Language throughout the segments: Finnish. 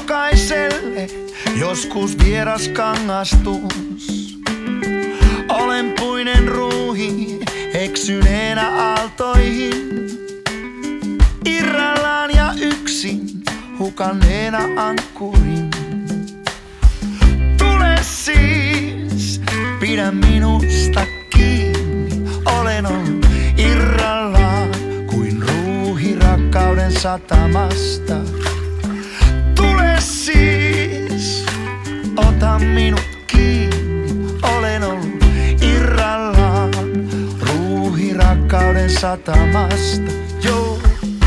jokaiselle joskus vieras kangastus. Olen puinen ruuhi eksyneenä aaltoihin, irrallaan ja yksin hukanneena ankkurin. Tule siis, pidä minusta kiinni, olen ollut irrallaan kuin ruuhi rakkauden satamasta. Tule siis, ota minut kiinni, olen ollut irrallaan ruuhi rakkauden satamasta. Joo.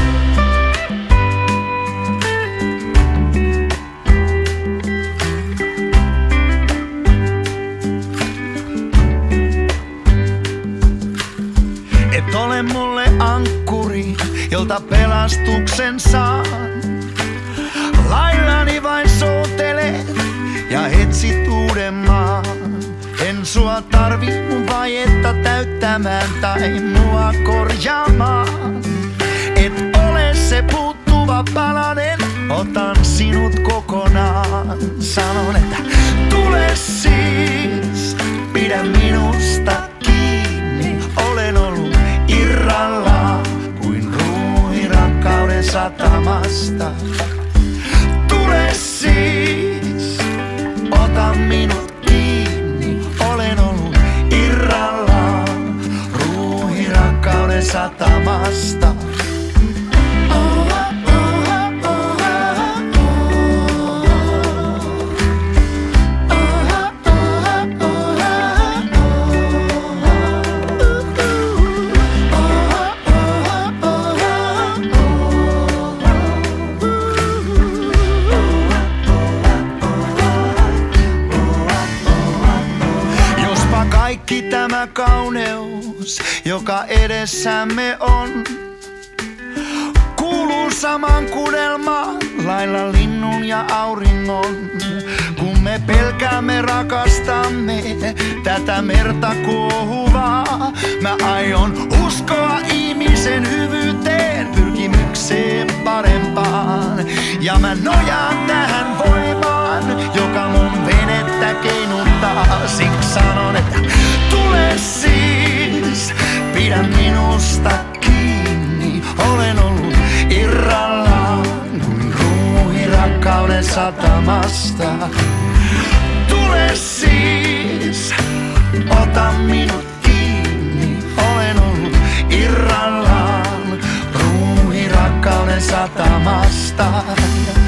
Et ole mulle ankkuri, jolta pelastuksen saan. Laillani vain soutelet ja etsit uuden maan. En sua tarvi mun vajetta täyttämään tai mua korjaamaan. Et ole se puuttuva palanen, otan sinut kokonaan. Sanon, että tule siis, pidä minusta kiinni. Olen ollut irrallaan kuin ruuhi rakkauden satamasta. Tule siis, ota minut kiinni. Olen ollut irrallaan ruuhi rakkauden satamasta. Kaikki tämä kauneus, joka edessämme on, kuuluu saman kudelmaan lailla linnun ja auringon. Kun me pelkäämme, rakastamme tätä merta kuohuvaa, mä aion uskoa ihmisen hyvyyteen, pyrkimykseen parempaan. Ja mä nojaan tähän voimaan, joka mun venettä keinuttaa. Siksi sanon, että tule siis, pidä minusta kiinni. Olen ollut irrallaan kuin ruuhi rakkauden satamasta. Tule siis, ota minut kiinni. Olen ollut irrallaan ruuhi rakkauden satamasta.